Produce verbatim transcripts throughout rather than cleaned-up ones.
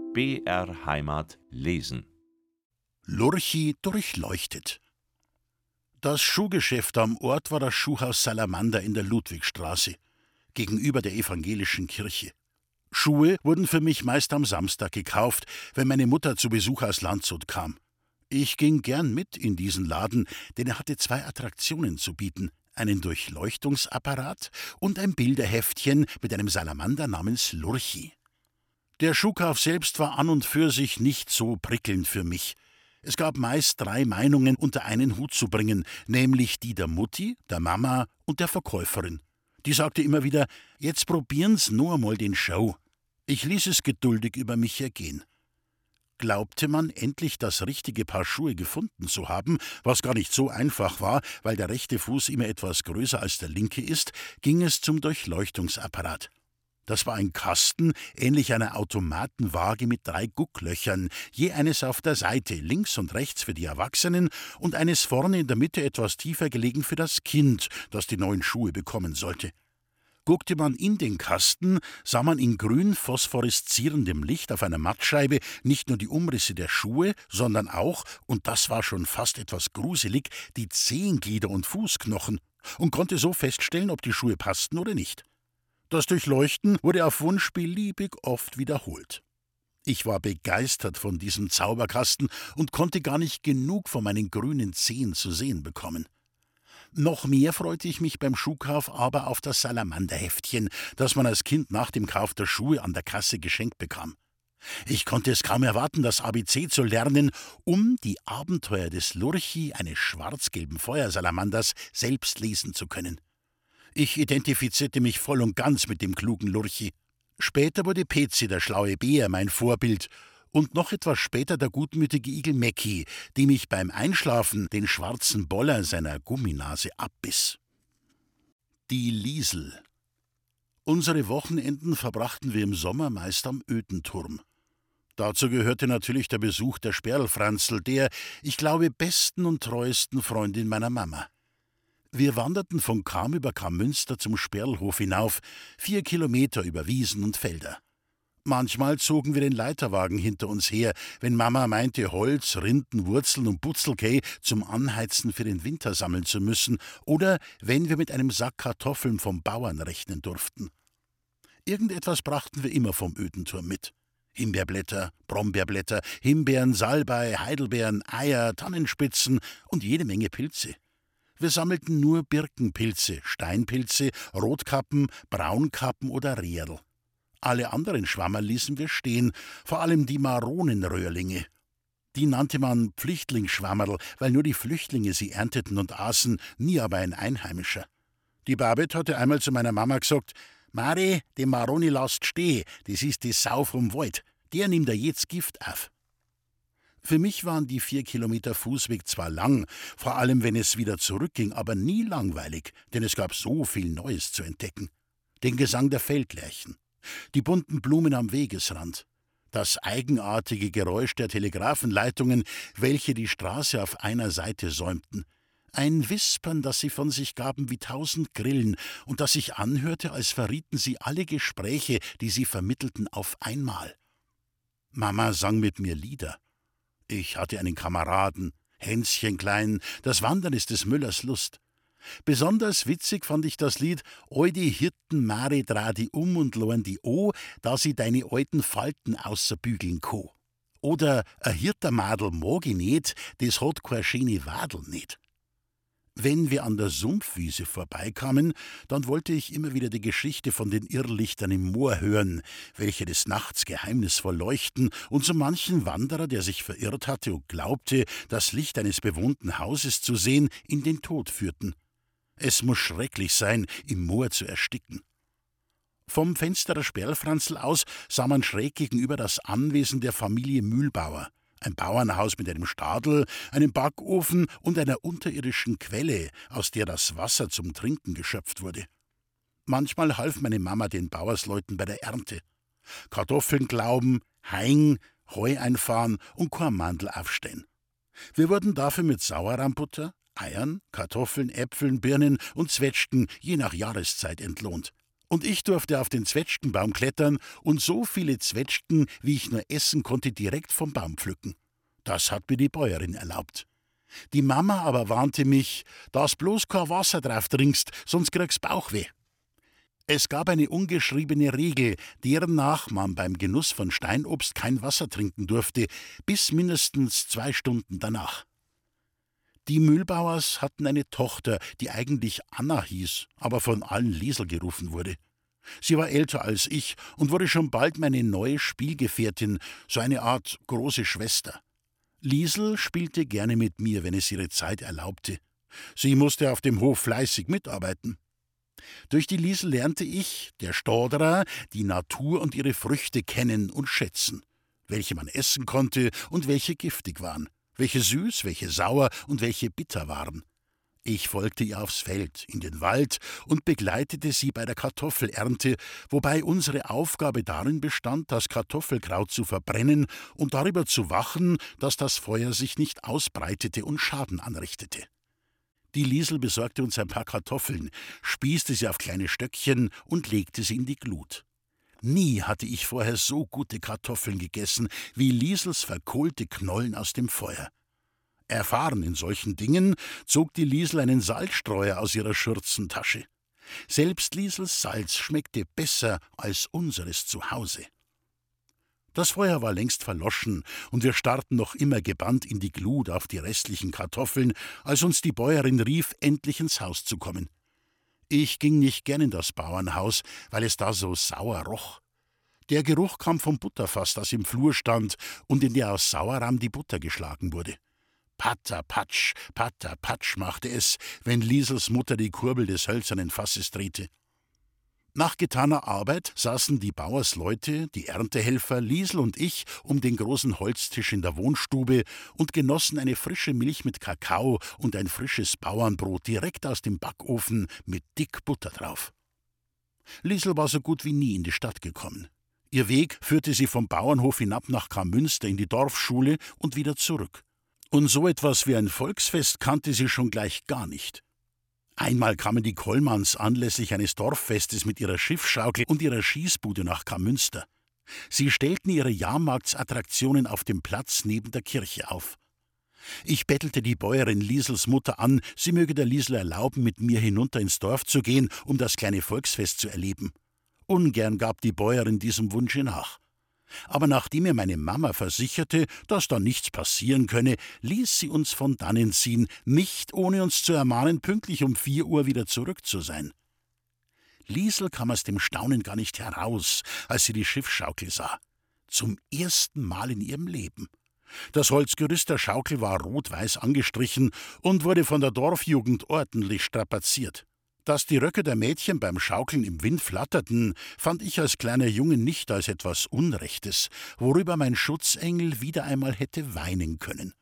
B R Heimat lesen. Lurchi durchleuchtet. Das Schuhgeschäft am Ort war das Schuhhaus Salamander in der Ludwigstraße, gegenüber der evangelischen Kirche. Schuhe wurden für mich meist am Samstag gekauft, wenn meine Mutter zu Besuch aus Landshut kam. Ich ging gern mit in diesen Laden, denn er hatte zwei Attraktionen zu bieten: einen Durchleuchtungsapparat und ein Bilderheftchen mit einem Salamander namens Lurchi. Der Schuhkauf selbst war an und für sich nicht so prickelnd für mich. Es gab meist drei Meinungen unter einen Hut zu bringen, nämlich die der Mutti, der Mama und der Verkäuferin. Die sagte immer wieder: »Jetzt probieren's nur einmal den Show.« Ich ließ es geduldig über mich ergehen. Glaubte man endlich das richtige Paar Schuhe gefunden zu haben, was gar nicht so einfach war, weil der rechte Fuß immer etwas größer als der linke ist, ging es zum Durchleuchtungsapparat. Das war ein Kasten, ähnlich einer Automatenwaage mit drei Gucklöchern, je eines auf der Seite, links und rechts für die Erwachsenen und eines vorne in der Mitte etwas tiefer gelegen für das Kind, das die neuen Schuhe bekommen sollte. Guckte man in den Kasten, sah man in grün phosphoreszierendem Licht auf einer Mattscheibe nicht nur die Umrisse der Schuhe, sondern auch, und das war schon fast etwas gruselig, die Zehenglieder und Fußknochen, und konnte so feststellen, ob die Schuhe passten oder nicht. Das Durchleuchten wurde auf Wunsch beliebig oft wiederholt. Ich war begeistert von diesem Zauberkasten und konnte gar nicht genug von meinen grünen Zehen zu sehen bekommen. Noch mehr freute ich mich beim Schuhkauf aber auf das Salamanderheftchen, das man als Kind nach dem Kauf der Schuhe an der Kasse geschenkt bekam. Ich konnte es kaum erwarten, das A B C zu lernen, um die Abenteuer des Lurchi, eines schwarz-gelben Feuersalamanders, selbst lesen zu können. Ich identifizierte mich voll und ganz mit dem klugen Lurchi. Später wurde Pezi, der schlaue Bär, mein Vorbild, und noch etwas später der gutmütige Igel Mecki, dem ich beim Einschlafen den schwarzen Boller seiner Gumminase abbiss. Die Liesel. Unsere Wochenenden verbrachten wir im Sommer meist am Ödenturm. Dazu gehörte natürlich der Besuch der Sperlfranzl, der, ich glaube, besten und treuesten Freundin meiner Mama. Wir wanderten von Cham über Cham-Münster zum Sperlhof hinauf, vier Kilometer über Wiesen und Felder. Manchmal zogen wir den Leiterwagen hinter uns her, wenn Mama meinte, Holz, Rinden, Wurzeln und Butzelkei zum Anheizen für den Winter sammeln zu müssen, oder wenn wir mit einem Sack Kartoffeln vom Bauern rechnen durften. Irgendetwas brachten wir immer vom Ödenturm mit. Himbeerblätter, Brombeerblätter, Himbeeren, Salbei, Heidelbeeren, Eier, Tannenspitzen und jede Menge Pilze. Wir sammelten nur Birkenpilze, Steinpilze, Rotkappen, Braunkappen oder Rehrl. Alle anderen Schwammerl ließen wir stehen, vor allem die Maronenröhrlinge. Die nannte man Pflichtlingsschwammerl, weil nur die Flüchtlinge sie ernteten und aßen, nie aber ein Einheimischer. Die Babette hatte einmal zu meiner Mama gesagt: »Mari, die Maroni lasst steh, das ist die Sau vom Wald, der nimmt da jetzt Gift auf.« Für mich waren die vier Kilometer Fußweg zwar lang, vor allem wenn es wieder zurückging, aber nie langweilig, denn es gab so viel Neues zu entdecken. Den Gesang der Feldlerchen, die bunten Blumen am Wegesrand, das eigenartige Geräusch der Telegrafenleitungen, welche die Straße auf einer Seite säumten, ein Wispern, das sie von sich gaben wie tausend Grillen und das sich anhörte, als verrieten sie alle Gespräche, die sie vermittelten, auf einmal. Mama sang mit mir Lieder. Ich hatte einen Kameraden, Hänschen klein, das Wandern ist des Müllers Lust. Besonders witzig fand ich das Lied »All die Hirten Mare dra die um und loren die o, da sie deine alten Falten außerbügeln ko.« Oder »A Hirtermadel mag ich nicht, das hat keine schöne Wadel nicht.« Wenn wir an der Sumpfwiese vorbeikamen, dann wollte ich immer wieder die Geschichte von den Irrlichtern im Moor hören, welche des Nachts geheimnisvoll leuchten und so manchen Wanderer, der sich verirrt hatte und glaubte, das Licht eines bewohnten Hauses zu sehen, in den Tod führten. Es muss schrecklich sein, im Moor zu ersticken. Vom Fenster der Sperlfranzl aus sah man schräg gegenüber das Anwesen der Familie Mühlbauer. Ein Bauernhaus mit einem Stadel, einem Backofen und einer unterirdischen Quelle, aus der das Wasser zum Trinken geschöpft wurde. Manchmal half meine Mama den Bauersleuten bei der Ernte. Kartoffeln glauben, Haing, Heu einfahren und Kornmandel aufstehen. Wir wurden dafür mit Sauerrahmbutter, Eiern, Kartoffeln, Äpfeln, Birnen und Zwetschgen je nach Jahreszeit entlohnt. Und ich durfte auf den Zwetschgenbaum klettern und so viele Zwetschgen, wie ich nur essen konnte, direkt vom Baum pflücken. Das hat mir die Bäuerin erlaubt. Die Mama aber warnte mich, dass bloß kein Wasser drauf trinkst, sonst kriegst Bauchweh. Es gab eine ungeschriebene Regel, deren nach man beim Genuss von Steinobst kein Wasser trinken durfte, bis mindestens zwei Stunden danach. Die Mühlbauers hatten eine Tochter, die eigentlich Anna hieß, aber von allen Liesel gerufen wurde. Sie war älter als ich und wurde schon bald meine neue Spielgefährtin, so eine Art große Schwester. Liesel spielte gerne mit mir, wenn es ihre Zeit erlaubte. Sie musste auf dem Hof fleißig mitarbeiten. Durch die Liesel lernte ich, der Stauderer, die Natur und ihre Früchte kennen und schätzen, welche man essen konnte und welche giftig waren, welche süß, welche sauer und welche bitter waren. Ich folgte ihr aufs Feld, in den Wald und begleitete sie bei der Kartoffelernte, wobei unsere Aufgabe darin bestand, das Kartoffelkraut zu verbrennen und darüber zu wachen, dass das Feuer sich nicht ausbreitete und Schaden anrichtete. Die Liesel besorgte uns ein paar Kartoffeln, spießte sie auf kleine Stöckchen und legte sie in die Glut. Nie hatte ich vorher so gute Kartoffeln gegessen, wie Liesels verkohlte Knollen aus dem Feuer. Erfahren in solchen Dingen zog die Liesel einen Salzstreuer aus ihrer Schürzentasche. Selbst Liesels Salz schmeckte besser als unseres zu Hause. Das Feuer war längst verloschen, und wir starrten noch immer gebannt in die Glut auf die restlichen Kartoffeln, als uns die Bäuerin rief, endlich ins Haus zu kommen. Ich ging nicht gern in das Bauernhaus, weil es da so sauer roch. Der Geruch kam vom Butterfass, das im Flur stand und in der aus Sauerrahm die Butter geschlagen wurde. Patter, patsch, patter, patsch machte es, wenn Liesels Mutter die Kurbel des hölzernen Fasses drehte. Nach getaner Arbeit saßen die Bauersleute, die Erntehelfer, Liesel und ich um den großen Holztisch in der Wohnstube und genossen eine frische Milch mit Kakao und ein frisches Bauernbrot direkt aus dem Backofen mit dick Butter drauf. Liesel war so gut wie nie in die Stadt gekommen. Ihr Weg führte sie vom Bauernhof hinab nach Kammünster in die Dorfschule und wieder zurück. Und so etwas wie ein Volksfest kannte sie schon gleich gar nicht. Einmal kamen die Kollmanns anlässlich eines Dorffestes mit ihrer Schiffschaukel und ihrer Schießbude nach Kammünster. Sie stellten ihre Jahrmarktsattraktionen auf dem Platz neben der Kirche auf. Ich bettelte die Bäuerin Liesels Mutter an, sie möge der Liesel erlauben, mit mir hinunter ins Dorf zu gehen, um das kleine Volksfest zu erleben. Ungern gab die Bäuerin diesem Wunsche nach. Aber nachdem mir meine Mama versicherte, dass da nichts passieren könne, ließ sie uns von dannen ziehen, nicht ohne uns zu ermahnen, pünktlich um vier Uhr wieder zurück zu sein. Liesel kam aus dem Staunen gar nicht heraus, als sie die Schiffschaukel sah. Zum ersten Mal in ihrem Leben. Das Holzgerüst der Schaukel war rot-weiß angestrichen und wurde von der Dorfjugend ordentlich strapaziert. Dass die Röcke der Mädchen beim Schaukeln im Wind flatterten, fand ich als kleiner Junge nicht als etwas Unrechtes, worüber mein Schutzengel wieder einmal hätte weinen können.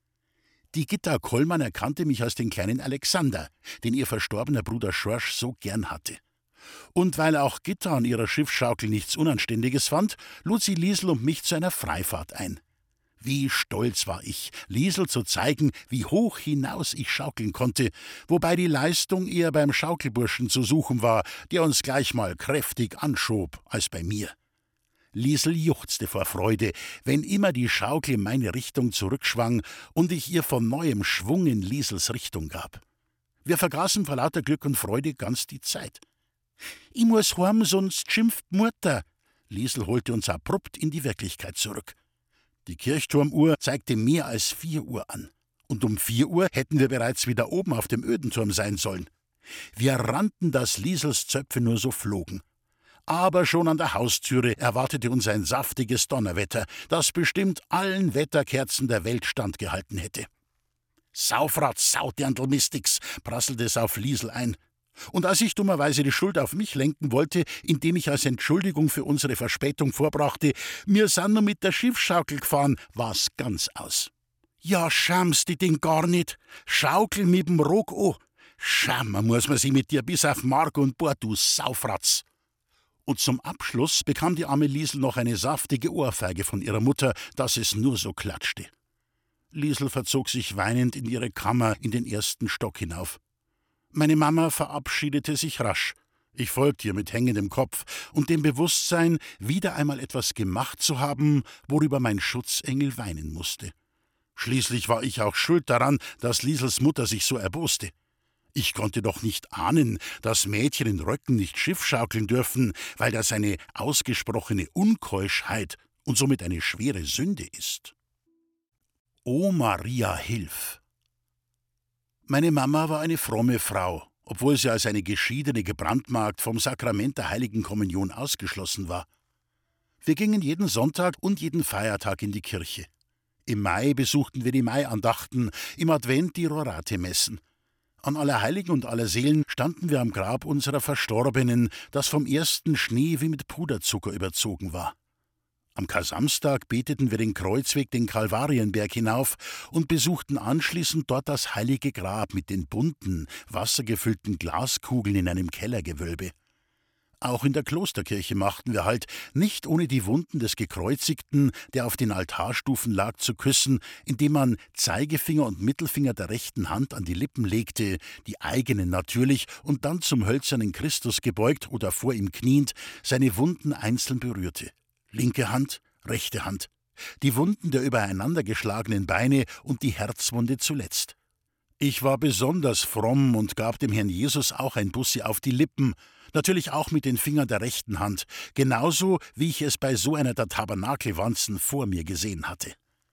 Die Gitta Kollmann erkannte mich als den kleinen Alexander, den ihr verstorbener Bruder Schorsch so gern hatte. Und weil auch Gitta an ihrer Schiffsschaukel nichts Unanständiges fand, lud sie Liesel und mich zu einer Freifahrt ein. Wie stolz war ich, Liesel zu zeigen, wie hoch hinaus ich schaukeln konnte, wobei die Leistung eher beim Schaukelburschen zu suchen war, der uns gleich mal kräftig anschob, als bei mir. Liesel juchzte vor Freude, wenn immer die Schaukel in meine Richtung zurückschwang und ich ihr von neuem Schwung in Liesels Richtung gab. Wir vergaßen vor lauter Glück und Freude ganz die Zeit. »Ich muss heim, sonst schimpft Mutter.« Liesel holte uns abrupt in die Wirklichkeit zurück. Die Kirchturmuhr zeigte mehr als vier Uhr an. Und um vier Uhr hätten wir bereits wieder oben auf dem Ödenturm sein sollen. Wir rannten, dass Liesels Zöpfe nur so flogen. Aber schon an der Haustüre erwartete uns ein saftiges Donnerwetter, das bestimmt allen Wetterkerzen der Welt standgehalten hätte. »Saufrat, Saudirndl-Mistix«, prasselte es auf Liesel ein. Und als ich dummerweise die Schuld auf mich lenken wollte, indem ich als Entschuldigung für unsere Verspätung vorbrachte, wir sind nur mit der Schiffsschaukel gefahren, war's ganz aus. »Ja, schamst die den gar nicht. Schaukel mit'm Rock an. Schammer muss man sie mit dir bis auf Mark und Bord, du Saufratz.« Und zum Abschluss bekam die arme Liesel noch eine saftige Ohrfeige von ihrer Mutter, dass es nur so klatschte. Liesel verzog sich weinend in ihre Kammer in den ersten Stock hinauf. Meine Mama verabschiedete sich rasch. Ich folgte ihr mit hängendem Kopf und dem Bewusstsein, wieder einmal etwas gemacht zu haben, worüber mein Schutzengel weinen musste. Schließlich war ich auch schuld daran, dass Liesels Mutter sich so erboste. Ich konnte doch nicht ahnen, dass Mädchen in Röcken nicht Schiff schaukeln dürfen, weil das eine ausgesprochene Unkeuschheit und somit eine schwere Sünde ist. O Maria, hilf! Meine Mama war eine fromme Frau, obwohl sie als eine geschiedene Gebrandmarkt vom Sakrament der Heiligen Kommunion ausgeschlossen war. Wir gingen jeden Sonntag und jeden Feiertag in die Kirche. Im Mai besuchten wir die Maiandachten, im Advent die Rorate-Messen. An Allerheiligen und Allerseelen standen wir am Grab unserer Verstorbenen, das vom ersten Schnee wie mit Puderzucker überzogen war. Am Kar-Samstag beteten wir den Kreuzweg den Kalvarienberg hinauf und besuchten anschließend dort das heilige Grab mit den bunten, wassergefüllten Glaskugeln in einem Kellergewölbe. Auch in der Klosterkirche machten wir Halt, nicht ohne die Wunden des Gekreuzigten, der auf den Altarstufen lag, zu küssen, indem man Zeigefinger und Mittelfinger der rechten Hand an die Lippen legte, die eigenen natürlich, und dann zum hölzernen Christus gebeugt oder vor ihm kniend, seine Wunden einzeln berührte. Linke Hand, rechte Hand, die Wunden der übereinander geschlagenen Beine und die Herzwunde zuletzt. Ich war besonders fromm und gab dem Herrn Jesus auch ein Bussi auf die Lippen, natürlich auch mit den Fingern der rechten Hand, genauso wie ich es bei so einer der Tabernakelwanzen vor mir gesehen hatte.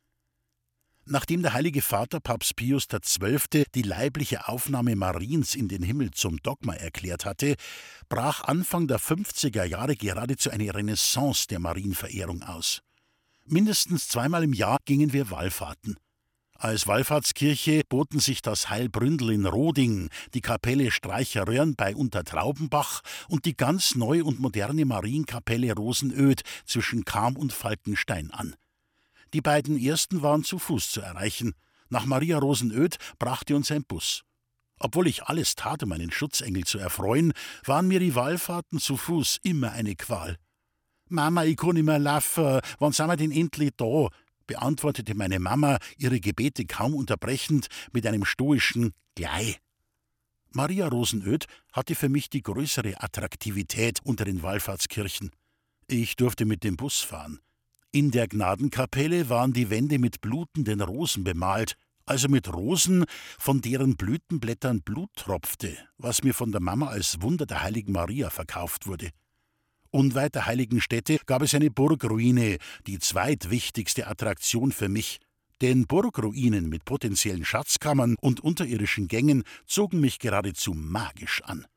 Nachdem der Heilige Vater Papst Pius der Zwölfte die leibliche Aufnahme Mariens in den Himmel zum Dogma erklärt hatte, brach Anfang der fünfziger Jahre geradezu eine Renaissance der Marienverehrung aus. Mindestens zweimal im Jahr gingen wir Wallfahrten. Als Wallfahrtskirche boten sich das Heilbründel in Roding, die Kapelle Streicheröhrn bei Untertraubenbach und die ganz neue und moderne Marienkapelle Rosenöd zwischen Cham und Falkenstein an. Die beiden ersten waren zu Fuß zu erreichen. Nach Maria Rosenöd brachte uns ein Bus. Obwohl ich alles tat, um meinen Schutzengel zu erfreuen, waren mir die Wallfahrten zu Fuß immer eine Qual. »Mama, ich kann nicht mehr laufen, wann sind wir denn endlich da?« beantwortete meine Mama, ihre Gebete kaum unterbrechend, mit einem stoischen »Gleich«. Maria Rosenöd hatte für mich die größere Attraktivität unter den Wallfahrtskirchen. Ich durfte mit dem Bus fahren. In der Gnadenkapelle waren die Wände mit blutenden Rosen bemalt, also mit Rosen, von deren Blütenblättern Blut tropfte, was mir von der Mama als Wunder der heiligen Maria verkauft wurde. Unweit der heiligen Stätte gab es eine Burgruine, die zweitwichtigste Attraktion für mich, denn Burgruinen mit potenziellen Schatzkammern und unterirdischen Gängen zogen mich geradezu magisch an.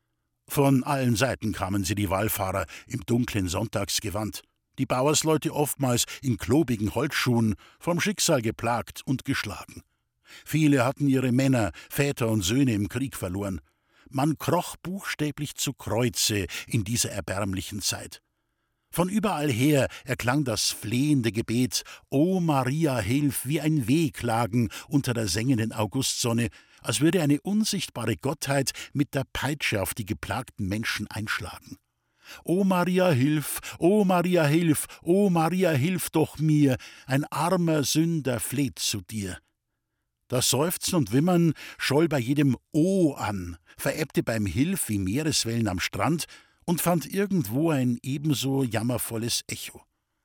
Von allen Seiten kamen sie, die Wallfahrer, im dunklen Sonntagsgewand, die Bauersleute oftmals in klobigen Holzschuhen, vom Schicksal geplagt und geschlagen. Viele hatten ihre Männer, Väter und Söhne im Krieg verloren. Man kroch buchstäblich zu Kreuze in dieser erbärmlichen Zeit. Von überall her erklang das flehende Gebet »O Maria, hilf«, wie ein Wehklagen unter der sengenden Augustsonne, als würde eine unsichtbare Gottheit mit der Peitsche auf die geplagten Menschen einschlagen. »O Maria, hilf, o Maria, hilf, o Maria, hilf doch mir, ein armer Sünder fleht zu dir.« Das Seufzen und Wimmern scholl bei jedem »O« an, verebbte beim Hilf wie Meereswellen am Strand und fand irgendwo ein ebenso jammervolles Echo.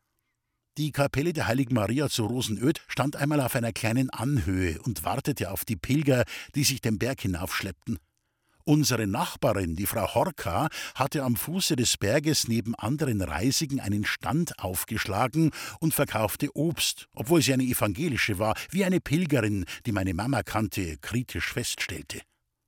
Die Kapelle der Heiligen Maria zu Rosenöd stand einmal auf einer kleinen Anhöhe und wartete auf die Pilger, die sich den Berg hinaufschleppten. Unsere Nachbarin, die Frau Horka, hatte am Fuße des Berges neben anderen Reisigen einen Stand aufgeschlagen und verkaufte Obst, obwohl sie eine evangelische war, wie eine Pilgerin, die meine Mama kannte, kritisch feststellte.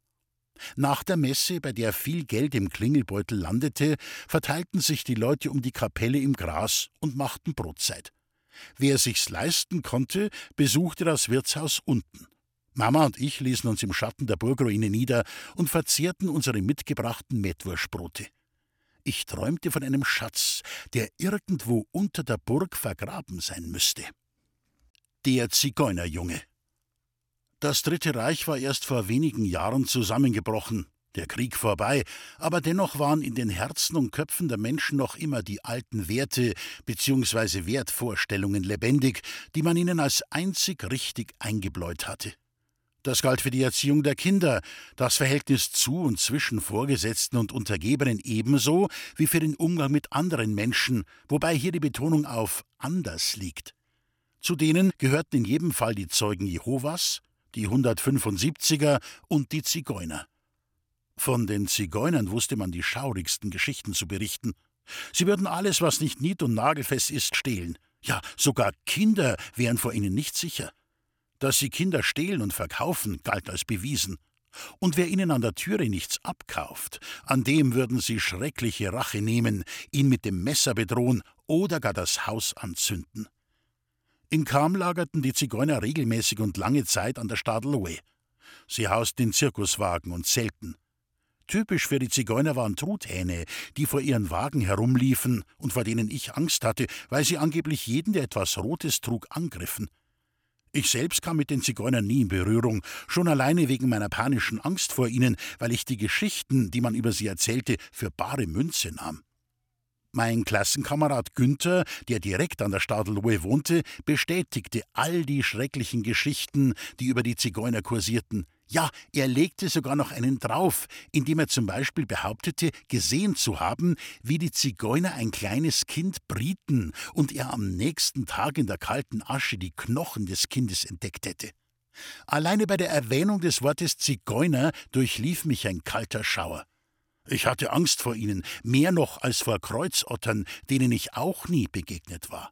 Nach der Messe, bei der viel Geld im Klingelbeutel landete, verteilten sich die Leute um die Kapelle im Gras und machten Brotzeit. Wer sich's leisten konnte, besuchte das Wirtshaus unten. Mama und ich ließen uns im Schatten der Burgruine nieder und verzehrten unsere mitgebrachten Mettwurstbrote. Ich träumte von einem Schatz, der irgendwo unter der Burg vergraben sein müsste. Der Zigeunerjunge. Das Dritte Reich war erst vor wenigen Jahren zusammengebrochen, der Krieg vorbei, aber dennoch waren in den Herzen und Köpfen der Menschen noch immer die alten Werte bzw. Wertvorstellungen lebendig, die man ihnen als einzig richtig eingebläut hatte. Das galt für die Erziehung der Kinder, das Verhältnis zu und zwischen Vorgesetzten und Untergebenen ebenso wie für den Umgang mit anderen Menschen, wobei hier die Betonung auf anders liegt. Zu denen gehörten in jedem Fall die Zeugen Jehovas, die hundertfünfundsiebziger und die Zigeuner. Von den Zigeunern wusste man die schaurigsten Geschichten zu berichten. Sie würden alles, was nicht nied- und nagelfest ist, stehlen. Ja, sogar Kinder wären vor ihnen nicht sicher. Dass sie Kinder stehlen und verkaufen, galt als bewiesen. Und wer ihnen an der Türe nichts abkauft, an dem würden sie schreckliche Rache nehmen, ihn mit dem Messer bedrohen oder gar das Haus anzünden. In Cham lagerten die Zigeuner regelmäßig und lange Zeit an der Stadelohe. Sie hausten in Zirkuswagen und Zelten. Typisch für die Zigeuner waren Truthähne, die vor ihren Wagen herumliefen und vor denen ich Angst hatte, weil sie angeblich jeden, der etwas Rotes trug, angriffen. Ich selbst kam mit den Zigeunern nie in Berührung, schon alleine wegen meiner panischen Angst vor ihnen, weil ich die Geschichten, die man über sie erzählte, für bare Münze nahm. Mein Klassenkamerad Günther, der direkt an der Stadelohe wohnte, bestätigte all die schrecklichen Geschichten, die über die Zigeuner kursierten. Ja, er legte sogar noch einen drauf, indem er zum Beispiel behauptete, gesehen zu haben, wie die Zigeuner ein kleines Kind brieten und er am nächsten Tag in der kalten Asche die Knochen des Kindes entdeckt hätte. Alleine bei der Erwähnung des Wortes Zigeuner durchlief mich ein kalter Schauer. Ich hatte Angst vor ihnen, mehr noch als vor Kreuzottern, denen ich auch nie begegnet war.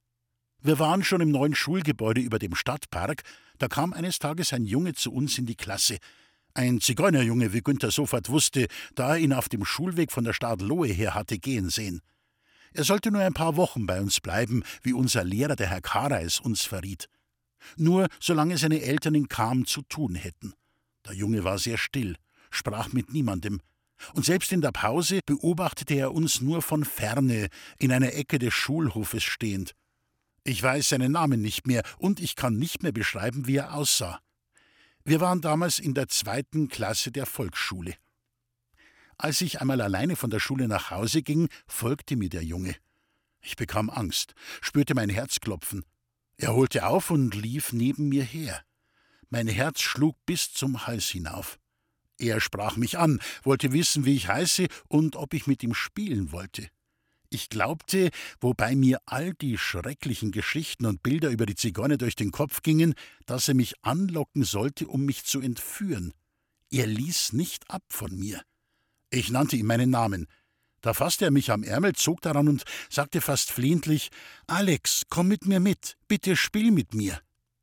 Wir waren schon im neuen Schulgebäude über dem Stadtpark, da kam eines Tages ein Junge zu uns in die Klasse. Ein Zigeunerjunge, wie Günther sofort wusste, da er ihn auf dem Schulweg von der Stadelohe her hatte gehen sehen. Er sollte nur ein paar Wochen bei uns bleiben, wie unser Lehrer, der Herr Kareis, uns verriet. Nur solange seine Eltern in Cham zu tun hätten. Der Junge war sehr still, sprach mit niemandem. Und selbst in der Pause beobachtete er uns nur von ferne, in einer Ecke des Schulhofes stehend. Ich weiß seinen Namen nicht mehr und ich kann nicht mehr beschreiben, wie er aussah. Wir waren damals in der zweiten Klasse der Volksschule. Als ich einmal alleine von der Schule nach Hause ging, folgte mir der Junge. Ich bekam Angst, spürte mein Herz klopfen. Er holte auf und lief neben mir her. Mein Herz schlug bis zum Hals hinauf. Er sprach mich an, wollte wissen, wie ich heiße und ob ich mit ihm spielen wollte. Ich glaubte, wobei mir all die schrecklichen Geschichten und Bilder über die Zigeuner durch den Kopf gingen, dass er mich anlocken sollte, um mich zu entführen. Er ließ nicht ab von mir. Ich nannte ihm meinen Namen. Da fasste er mich am Ärmel, zog daran und sagte fast flehentlich: »Alex, komm mit mir mit, bitte spiel mit mir.«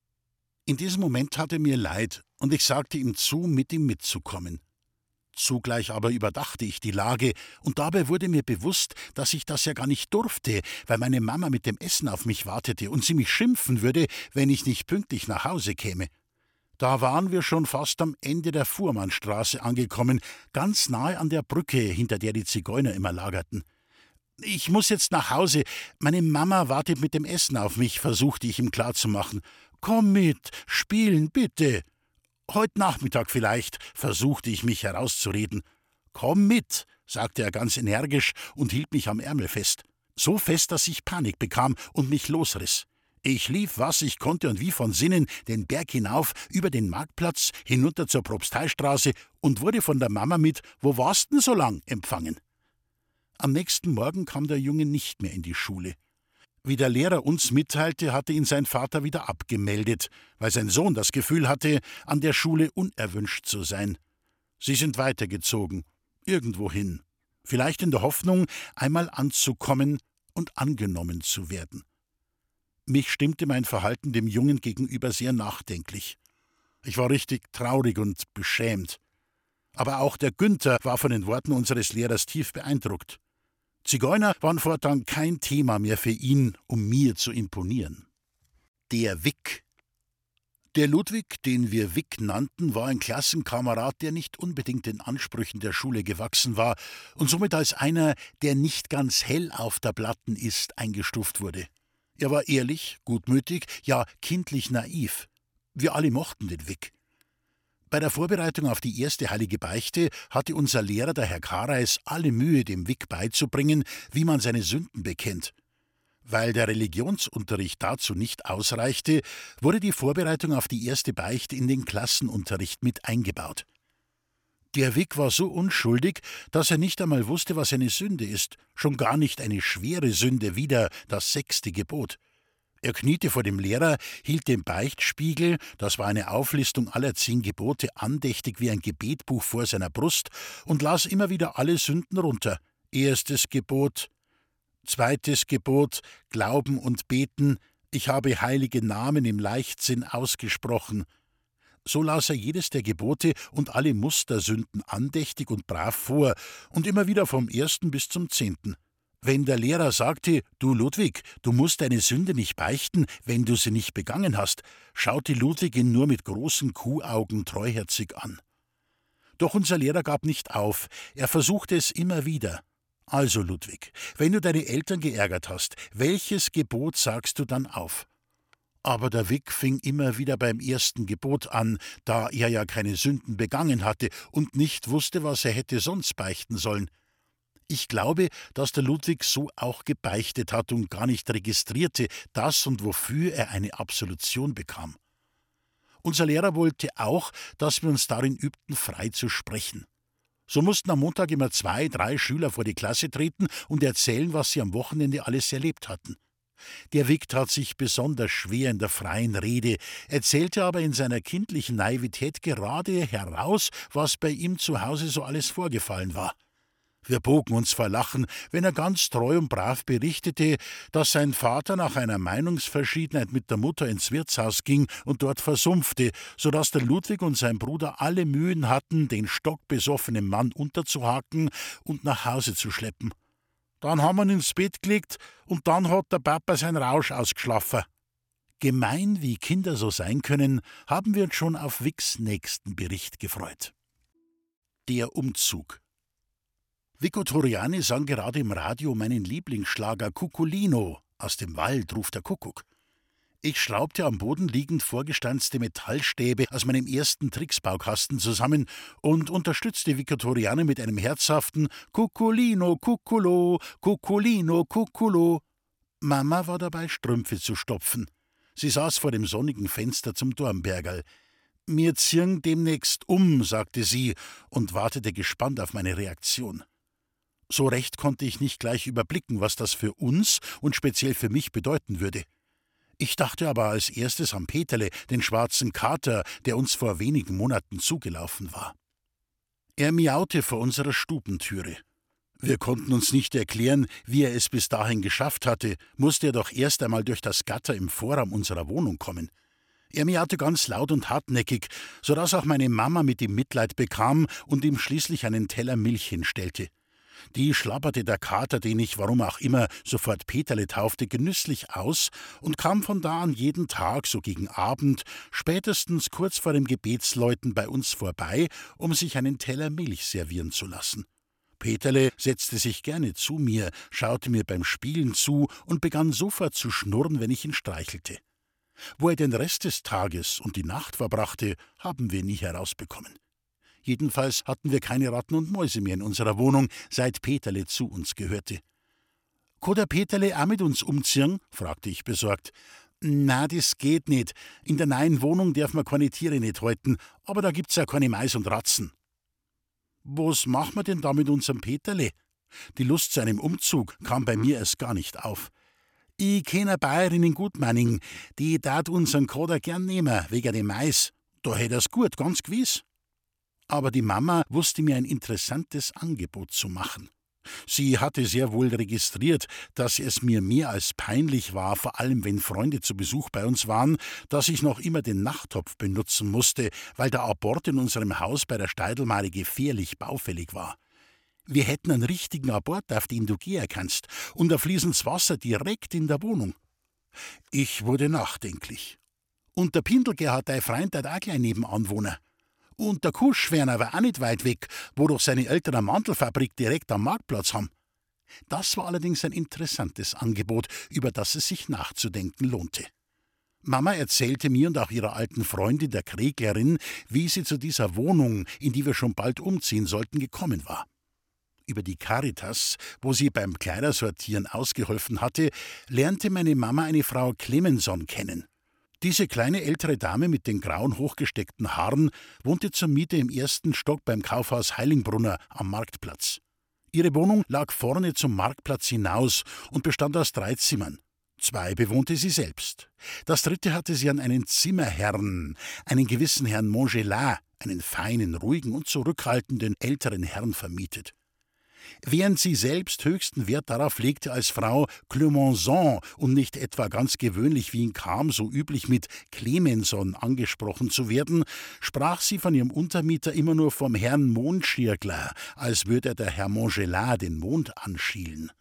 In diesem Moment tat er mir leid, und ich sagte ihm zu, mit ihm mitzukommen. Zugleich aber überdachte ich die Lage, und dabei wurde mir bewusst, dass ich das ja gar nicht durfte, weil meine Mama mit dem Essen auf mich wartete und sie mich schimpfen würde, wenn ich nicht pünktlich nach Hause käme. Da waren wir schon fast am Ende der Fuhrmannstraße angekommen, ganz nahe an der Brücke, hinter der die Zigeuner immer lagerten. »Ich muss jetzt nach Hause, meine Mama wartet mit dem Essen auf mich«, versuchte ich ihm klarzumachen. »Komm mit, spielen, bitte.« »Heute Nachmittag vielleicht«, versuchte ich mich herauszureden. »Komm mit«, sagte er ganz energisch und hielt mich am Ärmel fest. So fest, dass ich Panik bekam und mich losriss. Ich lief, was ich konnte und wie von Sinnen, den Berg hinauf, über den Marktplatz, hinunter zur Propsteistraße und wurde von der Mama mit »Wo warst denn so lang?« empfangen. Am nächsten Morgen kam der Junge nicht mehr in die Schule. Wie der Lehrer uns mitteilte, hatte ihn sein Vater wieder abgemeldet, weil sein Sohn das Gefühl hatte, an der Schule unerwünscht zu sein. Sie sind weitergezogen, irgendwohin, vielleicht in der Hoffnung, einmal anzukommen und angenommen zu werden. Mich stimmte mein Verhalten dem Jungen gegenüber sehr nachdenklich. Ich war richtig traurig und beschämt. Aber auch der Günther war von den Worten unseres Lehrers tief beeindruckt. Zigeuner waren fortan kein Thema mehr für ihn, um mir zu imponieren. Der Wick. Der Ludwig, den wir Wick nannten, war ein Klassenkamerad, der nicht unbedingt den Ansprüchen der Schule gewachsen war und somit als einer, der nicht ganz hell auf der Platten ist, eingestuft wurde. Er war ehrlich, gutmütig, ja kindlich naiv. Wir alle mochten den Wick. Bei der Vorbereitung auf die erste heilige Beichte hatte unser Lehrer, der Herr Kareis, alle Mühe, dem Wick beizubringen, wie man seine Sünden bekennt. Weil der Religionsunterricht dazu nicht ausreichte, wurde die Vorbereitung auf die erste Beichte in den Klassenunterricht mit eingebaut. Der Wick war so unschuldig, dass er nicht einmal wusste, was eine Sünde ist, schon gar nicht eine schwere Sünde, wieder das sechste Gebot. Er kniete vor dem Lehrer, hielt den Beichtspiegel, das war eine Auflistung aller zehn Gebote, andächtig wie ein Gebetbuch vor seiner Brust und las immer wieder alle Sünden runter. Erstes Gebot, zweites Gebot, Glauben und Beten, ich habe heilige Namen im Leichtsinn ausgesprochen. So las er jedes der Gebote und alle Mustersünden andächtig und brav vor und immer wieder vom ersten bis zum zehnten. Wenn der Lehrer sagte, »Du Ludwig, du musst deine Sünde nicht beichten, wenn du sie nicht begangen hast«, schaute Ludwig ihn nur mit großen Kuhaugen treuherzig an. Doch unser Lehrer gab nicht auf, er versuchte es immer wieder. »Also Ludwig, wenn du deine Eltern geärgert hast, welches Gebot sagst du dann auf?« Aber der Wick fing immer wieder beim ersten Gebot an, da er ja keine Sünden begangen hatte und nicht wusste, was er hätte sonst beichten sollen. Ich glaube, dass der Ludwig so auch gebeichtet hat und gar nicht registrierte, dass und wofür er eine Absolution bekam. Unser Lehrer wollte auch, dass wir uns darin übten, frei zu sprechen. So mussten am Montag immer zwei, drei Schüler vor die Klasse treten und erzählen, was sie am Wochenende alles erlebt hatten. Der Wick tat sich besonders schwer in der freien Rede, erzählte aber in seiner kindlichen Naivität gerade heraus, was bei ihm zu Hause so alles vorgefallen war. Wir bogen uns vor Lachen, wenn er ganz treu und brav berichtete, dass sein Vater nach einer Meinungsverschiedenheit mit der Mutter ins Wirtshaus ging und dort versumpfte, so dass der Ludwig und sein Bruder alle Mühen hatten, den stockbesoffenen Mann unterzuhaken und nach Hause zu schleppen. Dann haben wir ihn ins Bett gelegt und dann hat der Papa sein Rausch ausgeschlafen. Gemein, wie Kinder so sein können, haben wir uns schon auf Wicks nächsten Bericht gefreut. Der Umzug. Vico Torriani sang gerade im Radio meinen Lieblingsschlager Cuculino, aus dem Wald ruft der Kuckuck. Ich schraubte am Boden liegend vorgestanzte Metallstäbe aus meinem ersten Tricksbaukasten zusammen und unterstützte Vico Torriani mit einem herzhaften Cuculino, Cuculo, Cuculino, Cuculo. Mama war dabei, Strümpfe zu stopfen. Sie saß vor dem sonnigen Fenster zum Dornbergerl. »Mir ziehen demnächst um«, sagte sie und wartete gespannt auf meine Reaktion. So recht konnte ich nicht gleich überblicken, was das für uns und speziell für mich bedeuten würde. Ich dachte aber als erstes an Peterle, den schwarzen Kater, der uns vor wenigen Monaten zugelaufen war. Er miaute vor unserer Stubentüre. Wir konnten uns nicht erklären, wie er es bis dahin geschafft hatte, musste er doch erst einmal durch das Gatter im Vorraum unserer Wohnung kommen. Er miaute ganz laut und hartnäckig, so dass auch meine Mama mit ihm Mitleid bekam und ihm schließlich einen Teller Milch hinstellte. Die schlabberte der Kater, den ich, warum auch immer, sofort Peterle taufte, genüsslich aus und kam von da an jeden Tag, so gegen Abend, spätestens kurz vor dem Gebetsläuten bei uns vorbei, um sich einen Teller Milch servieren zu lassen. Peterle setzte sich gerne zu mir, schaute mir beim Spielen zu und begann sofort zu schnurren, wenn ich ihn streichelte. Wo er den Rest des Tages und die Nacht verbrachte, haben wir nie herausbekommen. Jedenfalls hatten wir keine Ratten und Mäuse mehr in unserer Wohnung, seit Peterle zu uns gehörte. »Kann der Peterle auch mit uns umziehen?« fragte ich besorgt. »Na, das geht nicht. In der neuen Wohnung darf man keine Tiere nicht halten, aber da gibt's ja keine Mais und Ratzen.« »Was machen wir denn da mit unserem Peterle?« Die Lust zu einem Umzug kam bei mir erst gar nicht auf. »Ich kenn eine Bayerin in Gutmanning, die tat unseren Kader gern nehmen, wegen dem Mais. Da hätt er's gut, ganz gewiss.« Aber die Mama wusste mir ein interessantes Angebot zu machen. Sie hatte sehr wohl registriert, dass es mir mehr als peinlich war, vor allem wenn Freunde zu Besuch bei uns waren, dass ich noch immer den Nachttopf benutzen musste, weil der Abort in unserem Haus bei der Steidelmare gefährlich baufällig war. Wir hätten einen richtigen Abort, auf den du gehen kannst, und da fließen's Wasser direkt in der Wohnung. Ich wurde nachdenklich. Und der Pindelger hat dein Freund dort auch gleich nebenan wohnen. Und der Kuschwerner war auch nicht weit weg, wo doch seine Eltern eine Mantelfabrik direkt am Marktplatz haben. Das war allerdings ein interessantes Angebot, über das es sich nachzudenken lohnte. Mama erzählte mir und auch ihrer alten Freundin, der Kreglerin, wie sie zu dieser Wohnung, in die wir schon bald umziehen sollten, gekommen war. Über die Caritas, wo sie beim Kleidersortieren ausgeholfen hatte, lernte meine Mama eine Frau Clemenson kennen. Diese kleine ältere Dame mit den grauen, hochgesteckten Haaren wohnte zur Miete im ersten Stock beim Kaufhaus Heiligenbrunner am Marktplatz. Ihre Wohnung lag vorne zum Marktplatz hinaus und bestand aus drei Zimmern. Zwei bewohnte sie selbst. Das dritte hatte sie an einen Zimmerherrn, einen gewissen Herrn Montgelas, einen feinen, ruhigen und zurückhaltenden älteren Herrn, vermietet. Während sie selbst höchsten Wert darauf legte, als Frau Clemenson und nicht etwa ganz gewöhnlich, wie ihn kam, so üblich mit Clemenson angesprochen zu werden, sprach sie von ihrem Untermieter immer nur vom Herrn Mondschirgler, als würde der Herr Montgelas den Mond anschielen.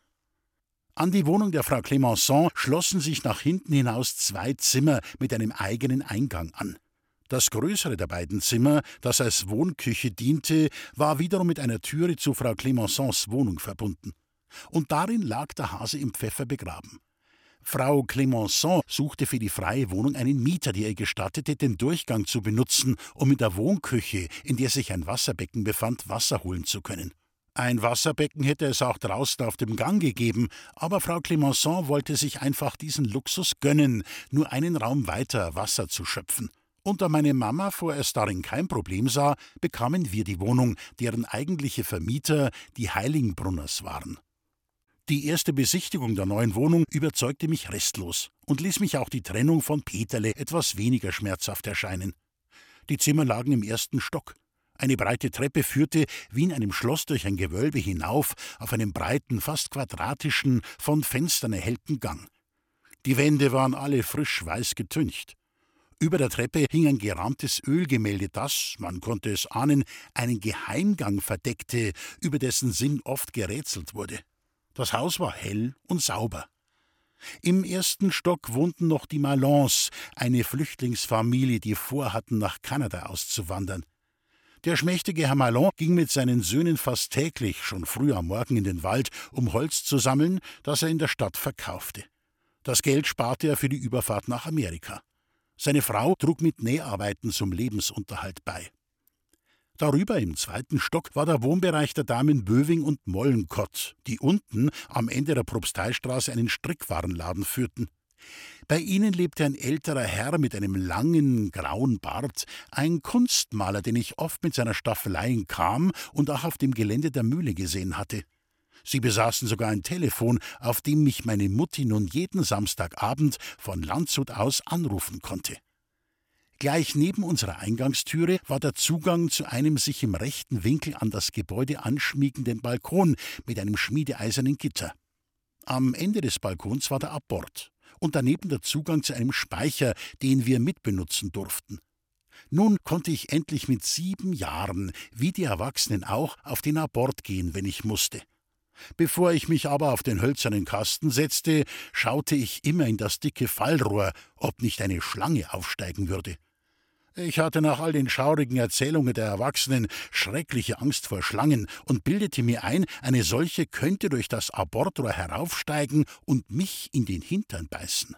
An die Wohnung der Frau Clemenson schlossen sich nach hinten hinaus zwei Zimmer mit einem eigenen Eingang an. Das größere der beiden Zimmer, das als Wohnküche diente, war wiederum mit einer Türe zu Frau Clemensons Wohnung verbunden. Und darin lag der Hase im Pfeffer begraben. Frau Clemenson suchte für die freie Wohnung einen Mieter, der ihr gestattete, den Durchgang zu benutzen, um in der Wohnküche, in der sich ein Wasserbecken befand, Wasser holen zu können. Ein Wasserbecken hätte es auch draußen auf dem Gang gegeben, aber Frau Clemenson wollte sich einfach diesen Luxus gönnen, nur einen Raum weiter Wasser zu schöpfen. Und da meine Mama vorerst darin kein Problem sah, bekamen wir die Wohnung, deren eigentliche Vermieter die Heiligenbrunners waren. Die erste Besichtigung der neuen Wohnung überzeugte mich restlos und ließ mich auch die Trennung von Peterle etwas weniger schmerzhaft erscheinen. Die Zimmer lagen im ersten Stock. Eine breite Treppe führte wie in einem Schloss durch ein Gewölbe hinauf auf einen breiten, fast quadratischen, von Fenstern erhellten Gang. Die Wände waren alle frisch weiß getüncht. Über der Treppe hing ein gerahmtes Ölgemälde, das, man konnte es ahnen, einen Geheimgang verdeckte, über dessen Sinn oft gerätselt wurde. Das Haus war hell und sauber. Im ersten Stock wohnten noch die Malons, eine Flüchtlingsfamilie, die vorhatten, nach Kanada auszuwandern. Der schmächtige Herr Malon ging mit seinen Söhnen fast täglich, schon früh am Morgen, in den Wald, um Holz zu sammeln, das er in der Stadt verkaufte. Das Geld sparte er für die Überfahrt nach Amerika. Seine Frau trug mit Näharbeiten zum Lebensunterhalt bei. Darüber im zweiten Stock war der Wohnbereich der Damen Böwing und Mollenkott, die unten am Ende der Propsteistraße einen Strickwarenladen führten. Bei ihnen lebte ein älterer Herr mit einem langen, grauen Bart, ein Kunstmaler, den ich oft mit seiner Staffelei kam und auch auf dem Gelände der Mühle gesehen hatte. Sie besaßen sogar ein Telefon, auf dem mich meine Mutti nun jeden Samstagabend von Landshut aus anrufen konnte. Gleich neben unserer Eingangstüre war der Zugang zu einem sich im rechten Winkel an das Gebäude anschmiegenden Balkon mit einem schmiedeeisernen Gitter. Am Ende des Balkons war der Abort und daneben der Zugang zu einem Speicher, den wir mitbenutzen durften. Nun konnte ich endlich mit sieben Jahren, wie die Erwachsenen auch, auf den Abort gehen, wenn ich musste. Bevor ich mich aber auf den hölzernen Kasten setzte, schaute ich immer in das dicke Fallrohr, ob nicht eine Schlange aufsteigen würde. Ich hatte nach all den schaurigen Erzählungen der Erwachsenen schreckliche Angst vor Schlangen und bildete mir ein, eine solche könnte durch das Abortrohr heraufsteigen und mich in den Hintern beißen.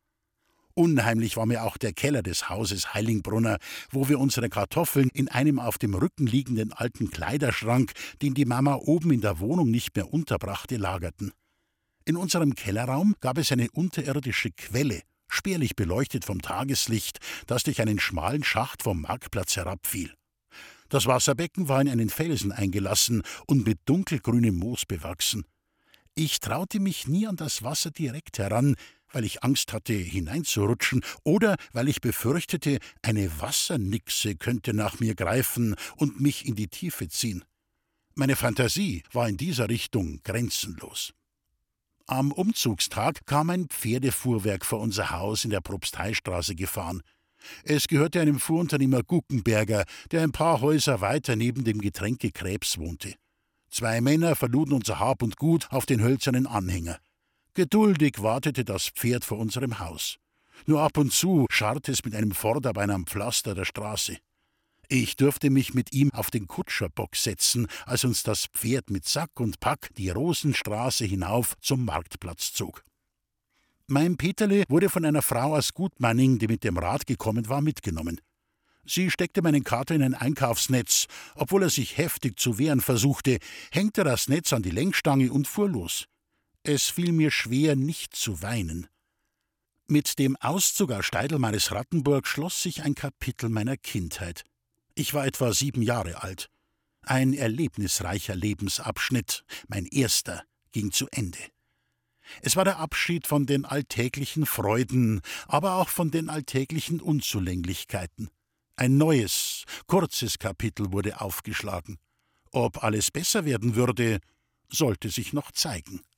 Unheimlich war mir auch der Keller des Hauses Heiligenbrunner, wo wir unsere Kartoffeln in einem auf dem Rücken liegenden alten Kleiderschrank, den die Mama oben in der Wohnung nicht mehr unterbrachte, lagerten. In unserem Kellerraum gab es eine unterirdische Quelle, spärlich beleuchtet vom Tageslicht, das durch einen schmalen Schacht vom Marktplatz herabfiel. Das Wasserbecken war in einen Felsen eingelassen und mit dunkelgrünem Moos bewachsen. Ich traute mich nie an das Wasser direkt heran, weil ich Angst hatte, hineinzurutschen, oder weil ich befürchtete, eine Wassernixe könnte nach mir greifen und mich in die Tiefe ziehen. Meine Fantasie war in dieser Richtung grenzenlos. Am Umzugstag kam ein Pferdefuhrwerk vor unser Haus in der Propsteistraße gefahren. Es gehörte einem Fuhrunternehmer Guckenberger, der ein paar Häuser weiter neben dem Getränke Krebs wohnte. Zwei Männer verluden unser Hab und Gut auf den hölzernen Anhänger. Geduldig wartete das Pferd vor unserem Haus. Nur ab und zu scharrte es mit einem Vorderbein am Pflaster der Straße. Ich durfte mich mit ihm auf den Kutscherbock setzen, als uns das Pferd mit Sack und Pack die Rosenstraße hinauf zum Marktplatz zog. Mein Peterle wurde von einer Frau aus Gutmanning, die mit dem Rad gekommen war, mitgenommen. Sie steckte meinen Kater in ein Einkaufsnetz. Obwohl er sich heftig zu wehren versuchte, hängte er das Netz an die Lenkstange und fuhr los. Es fiel mir schwer, nicht zu weinen. Mit dem Auszug aus Steidelmeines Rattenburg schloss sich ein Kapitel meiner Kindheit. Ich war etwa sieben Jahre alt. Ein erlebnisreicher Lebensabschnitt, mein erster, ging zu Ende. Es war der Abschied von den alltäglichen Freuden, aber auch von den alltäglichen Unzulänglichkeiten. Ein neues, kurzes Kapitel wurde aufgeschlagen. Ob alles besser werden würde, sollte sich noch zeigen.